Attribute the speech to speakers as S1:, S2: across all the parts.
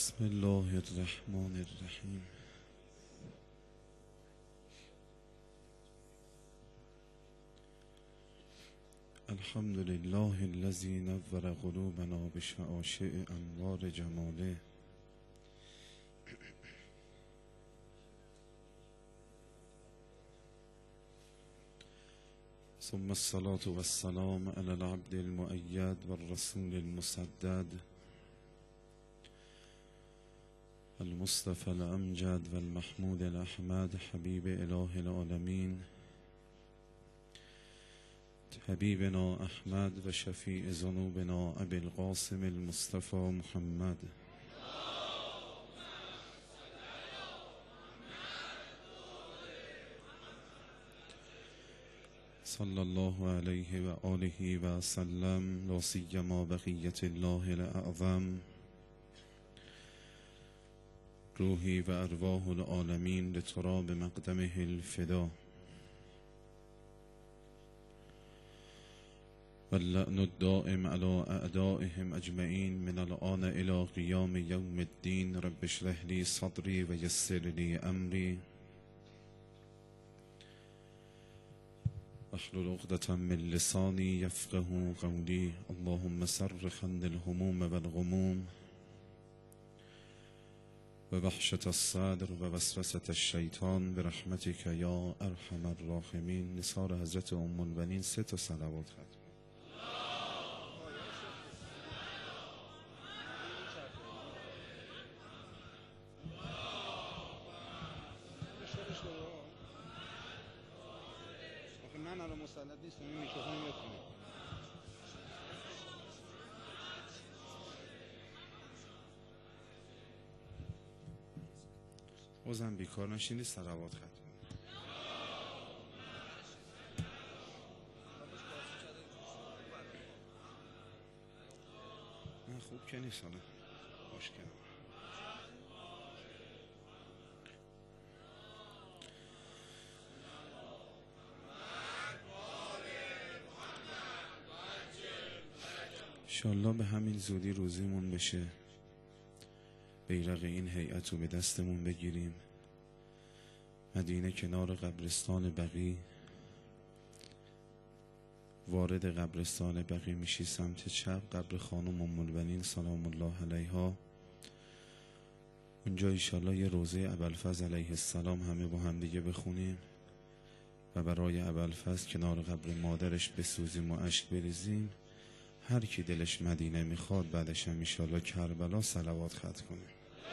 S1: بسم الله الرحمن الرحیم. الحمد لله الذي نور قلوبنا بشعاشع انوار جماله. ثم الصلاة والسلام على العبد المؤيد والرسول المسدد المصطفى الأمجد والمحمود الأحمد حبيب إله العالمين حبيبنا أحمد وشفيع ذنوبنا أبي القاسم المصطفى محمد صلى الله عليه وآله وسلم، لا سيما بقية الله الأعظم روحي وأرواح العالمين لتراب مقدمه الفدا، واللعن الدائم على أعدائهم أجمعين من الآن إلى قيام يوم الدين. رب اشرح لي صدري ويسر لي أمري واحلل عقدة من لساني يفقه قولي. اللهم سرخ عن الهموم والغموم ووحشة الصدر ووسوسة الشیطان برحمتك یا ارحم الراحمین. نثار حضرت ام البنین 3 تا صلوات ختم.
S2: من الان مسلط نیستم، این میکروفون میاد کنم.
S1: بازم بیکار نشینی، صلوات ختم. نه خوب که نیست، حالا مشکل. انشالله به همین زودی روزیمون بشه، بیرق این هیئت رو به دستمون بگیریم، مدینه کنار قبرستان بقیع، وارد قبرستان بقیع میشی سمت چپ، قبر خانم ام البنین سلام الله علیها. اونجا انشالله یه روزه ابوالفضل علیه السلام همه با هم دیگه بخونیم و برای ابوالفضل کنار قبر مادرش بسوزیم و اشک بریزیم. هر کی دلش مدینه میخواد بعدش هم انشالله کربلا صلوات ختم کنه.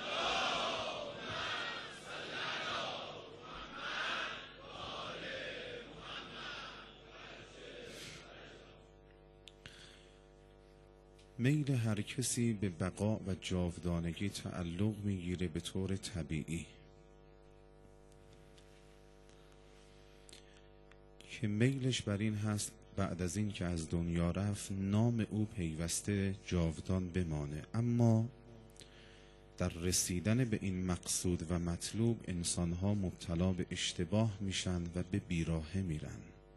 S1: میل هر کسی به بقا و جاودانگی تعلق میگیره به طور طبیعی که میلش بر این هست بعد از این که از دنیا رفت نام او پیوسته جاودان بمانه. اما در رسیدن به این مقصود و مطلوب انسانها مبتلا به اشتباه میشن و به بیراهه میرن،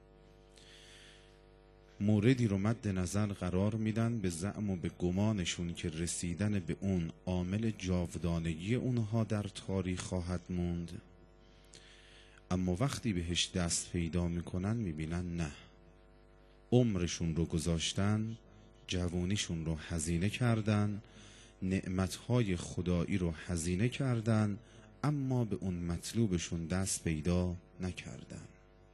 S1: موردی رو مد نظر قرار میدن به زعم و به گمانشون که رسیدن به اون عامل جاودانگی اونها در تاریخ خواهد موند. اما وقتی بهش دست پیدا میکنن میبینن نه، عمرشون رو گذاشتن، جوانیشون رو هزینه کردن، نعمتهای خدایی رو هزینه کردن، اما به اون مطلوبشون دست پیدا نکردن.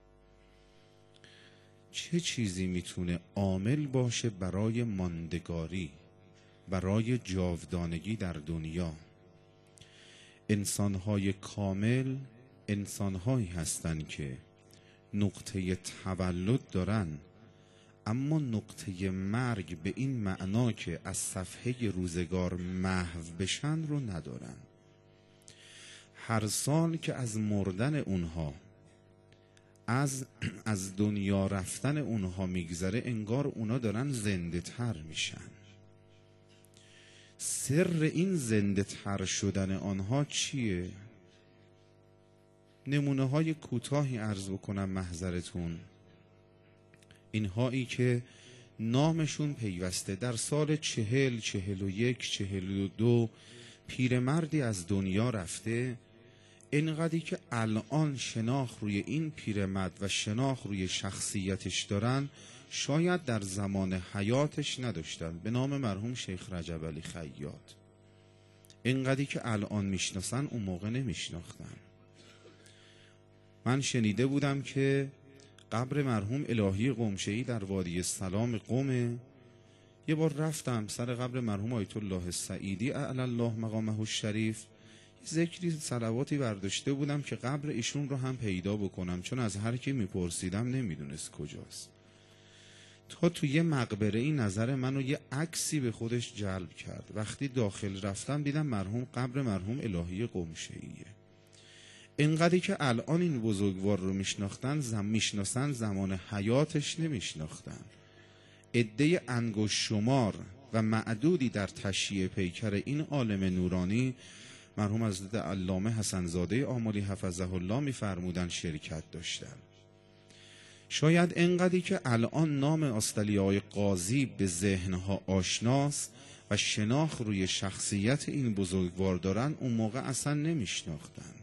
S1: چه چیزی میتونه عامل باشه برای ماندگاری، برای جاودانگی در دنیا؟ انسانهای کامل انسانهایی هستند که نقطه تولد دارن اما نقطه مرگ به این معنا که از صفحه روزگار محو بشن رو ندارن. هر سال که از مردن اونها، از دنیا رفتن اونها میگذره انگار اونا دارن زنده تر میشن. سر این زنده تر شدن آنها چیه؟ نمونه های کوتاهی عرض بکنم محضرتون. اینهایی که نامشون پیوسته در سال 40، 41، 42 پیرمردی از دنیا رفته، اینقدری که الان شناخت روی این پیرمرد و شناخت روی شخصیتش دارن شاید در زمان حیاتش نداشتن، به نام مرحوم شیخ رجب علی خیاط. اینقدری که الان میشناسن اون موقع نمیشناختن. من شنیده بودم که قبر مرحوم الهی قمشه‌ای در وادی سلام قم، یه بار رفتم سر قبر مرحوم آیت الله سعیدی اعلی الله مقامه الشریف، ذکری صلواتی برداشته بودم که قبر ایشون رو هم پیدا بکنم، چون از هر کی میپرسیدم نمیدونست کجاست. تا توی یه مقبره این نظر منو یه عکسی به خودش جلب کرد. وقتی داخل رفتم دیدم قبر مرحوم الهی قمشه‌ایه. اینقدری که الان این بزرگوار رو میشناسن زمان حیاتش نمیشناختن. عده انگشت شمار و معدودی در تشییع پیکر این عالم نورانی مرحوم حضرت علامه حسن زاده آملی حفظه الله میفرمودن شرکت داشتن. شاید اینقدری که الان نام آستالیای قاضی به ذهنها آشناست و شناخت روی شخصیت این بزرگوار دارن اون موقع اصلا نمیشناختن.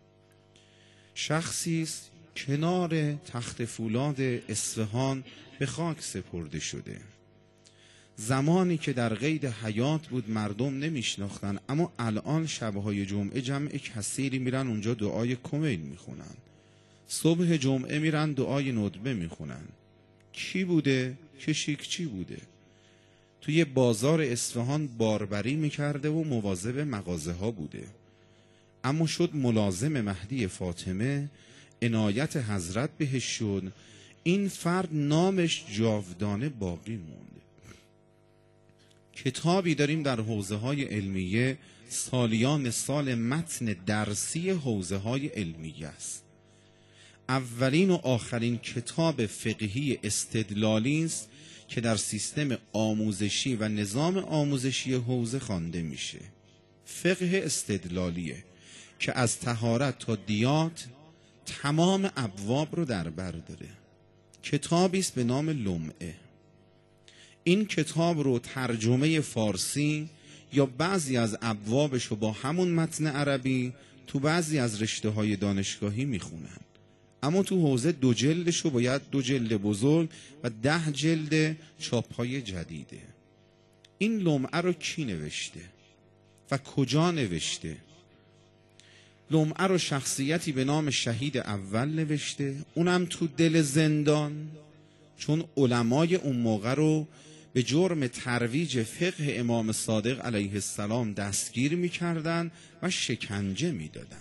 S1: شخصی است کنار تخت فولاد اصفهان به خاک سپرده شده. زمانی که در قید حیات بود مردم نمیشناختن، اما الان شبهای جمعه جمع کثیری میرن اونجا دعای کمیل میخونن، صبح جمعه میرن دعای ندبه میخونن. کی بوده؟ کشیکچی بوده. توی بازار اصفهان باربری میکرده و مواظب مغازه ها بوده، اما شد ملازم مهدی فاطمه، عنایت حضرت بهش شد، این فرد نامش جاودانه باقی موند. کتابی داریم در حوزه های علمیه، سالیان سال متن درسی حوزه های علمیه است. اولین و آخرین کتاب فقهی استدلالی است که در سیستم آموزشی و نظام آموزشی حوزه خوانده میشه. فقه استدلالیه که از طهارت تا دیات تمام ابواب رو در بر داره. کتابی است به نام لمعه. این کتاب رو ترجمه فارسی یا بعضی از ابوابش رو با همون متن عربی تو بعضی از رشته های دانشگاهی میخونن، اما تو حوزه 2 جلدش رو باید 2 جلد بزرگ و 10 جلد چاپ‌های جدیده. این لمعه رو کی نوشته و کجا نوشته؟ لمعه رو شخصیتی به نام شهید اول نوشته، اونم تو دل زندان، چون علمای اون موقع رو به جرم ترویج فقه امام صادق علیه السلام دستگیر میکردن و شکنجه میدادن.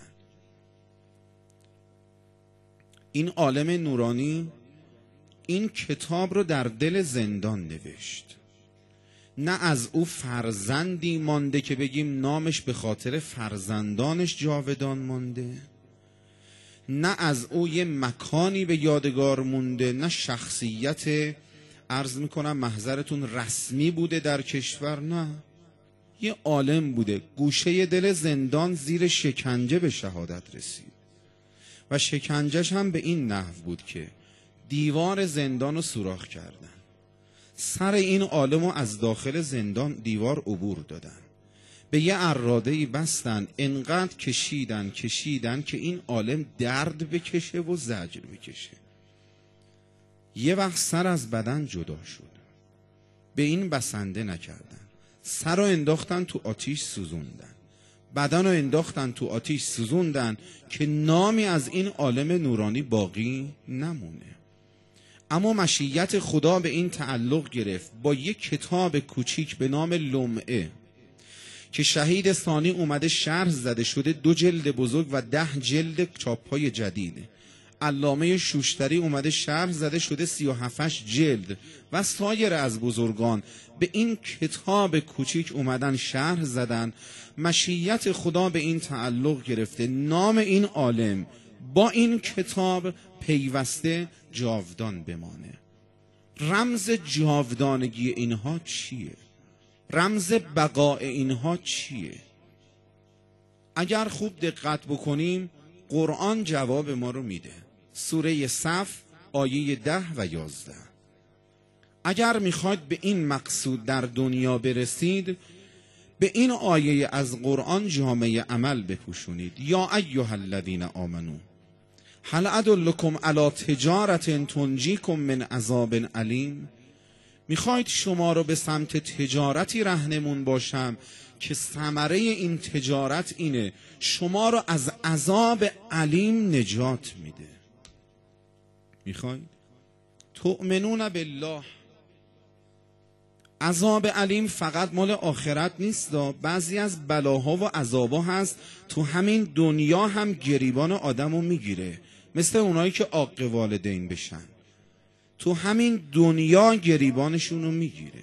S1: این عالم نورانی این کتاب رو در دل زندان نوشت. نه از او فرزندی مانده که بگیم نامش به خاطر فرزندانش جاودان مانده، نه از او یه مکانی به یادگار مونده، نه شخصیت عرض میکنم محضرتون رسمی بوده در کشور، نه، یه عالم بوده گوشه دل زندان زیر شکنجه به شهادت رسید و شکنجهش هم به این نحو بود که دیوار زندان رو سوراخ کردن، سر این عالم رو از داخل زندان دیوار عبور دادن، به یه اراده‌ای بستن، انقدر کشیدن که این عالم درد بکشه و زجر بکشه. یه وقت سر از بدن جدا شد، به این بسنده نکردن، سر رو انداختن تو آتیش سوزوندن، بدن رو انداختن تو آتیش سوزوندن که نامی از این عالم نورانی باقی نمونه. اما مشیت خدا به این تعلق گرفت با یک کتاب کوچیک به نام لمعه که شهید ثانی اومده شرح زده شده، 2 جلد بزرگ و 10 جلد چاپ‌های جدید. علامه شوشتری اومده شرح زده شده 37 جلد و سایر از بزرگان به این کتاب کوچیک اومدن شرح زدن. مشیت خدا به این تعلق گرفته نام این عالم با این کتاب پیوسته جاودان بمانه. رمز جاودانگی اینها چیه؟ رمز بقاء اینها چیه؟ اگر خوب دقت بکنیم قرآن جواب ما رو میده. سوره صف آیه 10 و 11. اگر میخواید به این مقصود در دنیا برسید، به این آیه از قرآن جامعه عمل بپوشونید. یا ایها الذین آمنو هل ادلکم علی تجارة تنجیکم من عذاب علیم. میخواید شما رو به سمت تجارتی رهنمون باشم که ثمره این تجارت اینه شما رو از عذاب علیم نجات میده. میخواید تؤمنون بالله. عذاب علیم فقط مال آخرت نیست، بعضی از بلاها و عذابا هست تو همین دنیا هم گریبان آدمو میگیره، مثل اونایی که عاق والدین بشن تو همین دنیا گریبانشونو میگیره.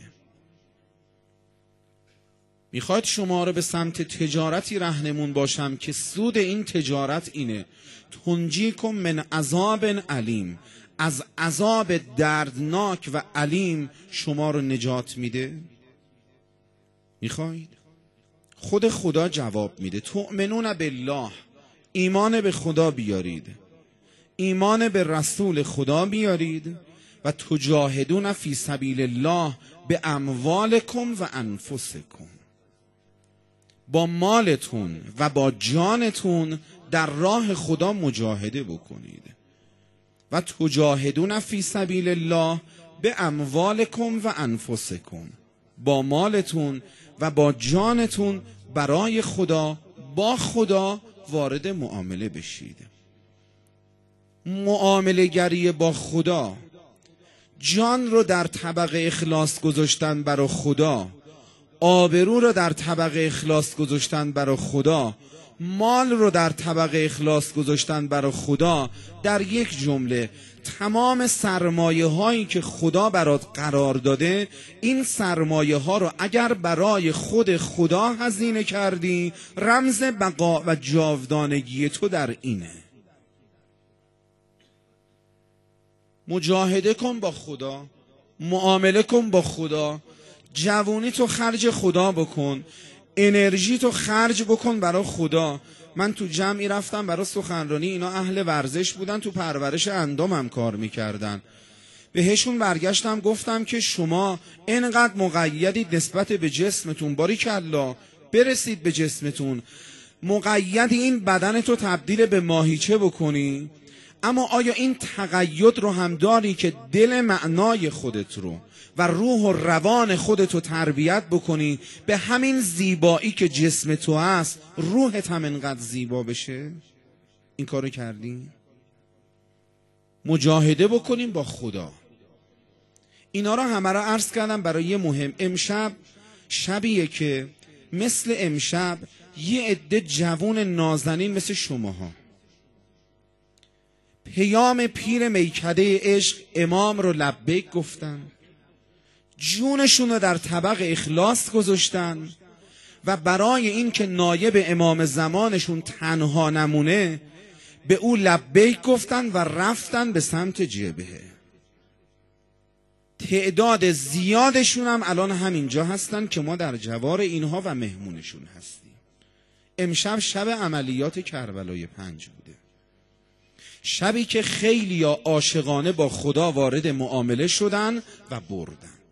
S1: میخواد شما رو به سمت تجارتی رهنمون باشم که سود این تجارت اینه تنجیکم من عذاب علیم، از عذاب دردناک و علیم شما رو نجات میده. میخواید؟ خود خدا جواب میده تؤمنون بالله، ایمان به خدا بیارید، ایمان به رسول خدا بیارید و تجاهدون فی سبیل الله به اموالکم و انفسکم، با مالتون و با جانتون در راه خدا مجاهده بکنید. و تجاهدون فی سبیل الله به اموالکم و انفسکم، با مالتون و با جانتون برای خدا با خدا وارد معامله بشید. معامله گری با خدا، جان رو در طبق اخلاص گذاشتن برای خدا، آبرو رو در طبق اخلاص گذاشتن برای خدا، مال رو در طبق اخلاص گذاشتن برای خدا، در یک جمله تمام سرمایه هایی که خدا برات قرار داده، این سرمایه ها رو اگر برای خود خدا هزینه کردی رمز بقا و جاودانگی تو در اینه. مجاهده کن با خدا، معامله کن با خدا، جوونی تو خرج خدا بکن، انرژی تو خرج بکن برای خدا. من تو جمعی رفتم برای سخنرانی، اینا اهل ورزش بودن، تو پرورش اندام هم کار میکردن. بهشون برگشتم گفتم که شما اینقدر مقیدید نسبت به جسمتون، باریکالله برسید به جسمتون، مقید این بدن تو تبدیل به ماهیچه بکنی، اما آیا این تقید رو هم داری که دل معنای خودت رو و روح و روان خودت رو تربیت بکنی به همین زیبایی که جسم تو هست روحت هم انقدر زیبا بشه؟ این کارو کردی؟ مجاهده بکنیم با خدا. اینا رو همه رو عرض کردم برای یه مهم. امشب شبیه که مثل امشب یه عده جوون نازنین مثل شماها پیام پیر میکده عشق امام رو لبیک گفتن، جونشون رو در طبق اخلاص گذاشتن و برای این که نایب امام زمانشون تنها نمونه به او لبیک گفتن و رفتن به سمت جبهه. تعداد زیادشون هم الان همینجا هستن که ما در جوار اینها و مهمونشون هستیم. امشب شب عملیات کربلای 5 بوده، شبی که خیلی عاشقانه با خدا وارد معامله شدن و بردن.